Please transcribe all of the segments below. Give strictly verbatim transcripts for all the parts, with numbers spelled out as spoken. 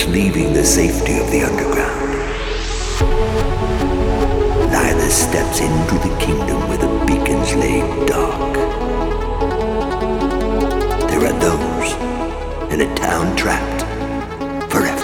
leaving the safety of the underground. Neither steps into the kingdom where the beacons lay dark. There are those in a town trapped forever.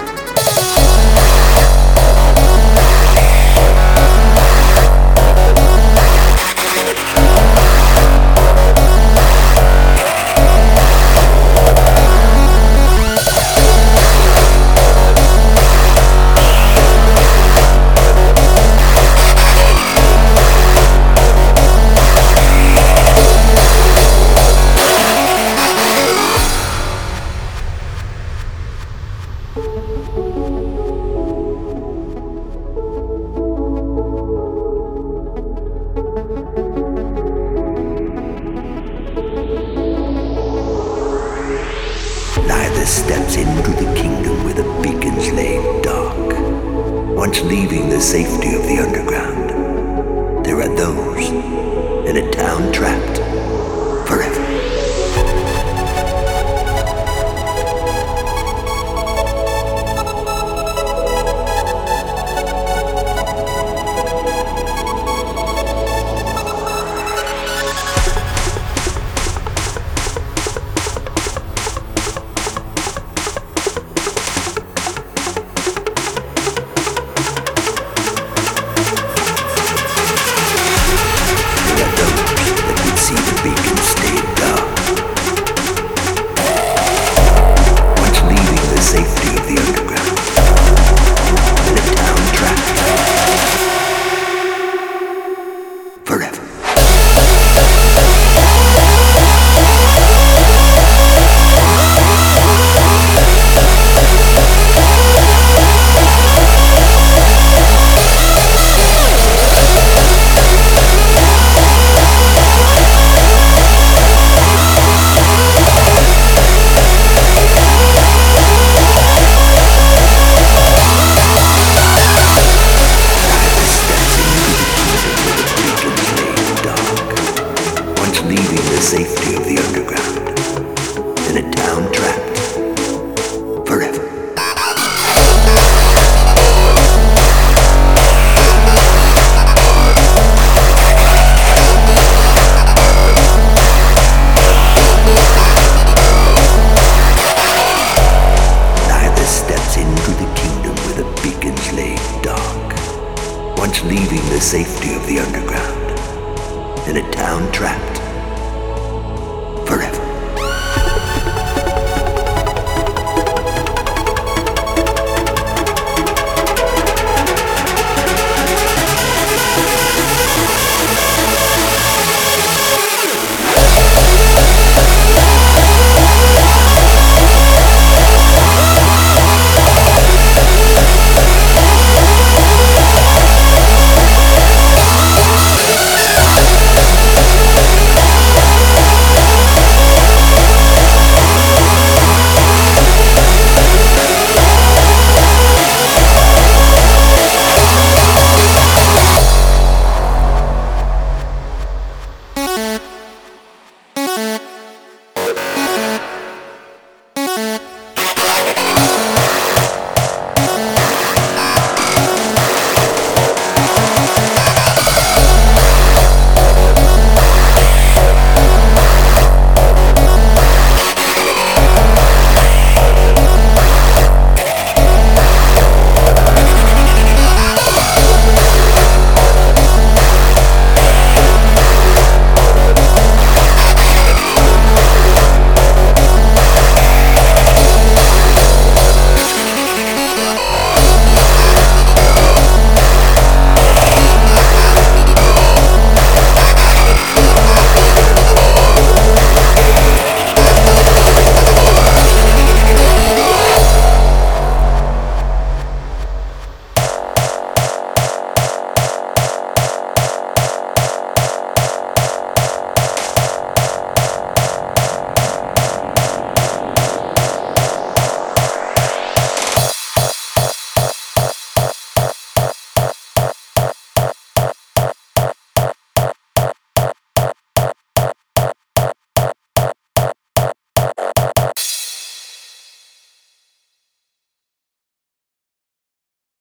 Neither steps into the kingdom where the beacons lay dark. Once leaving the safety of the underground, there are those in a town trapped forever. Leaving the safety of the underground in a town trapped forever. Neither steps into the kingdom where the beacons lay dark. Once leaving the safety of the underground in a town trapped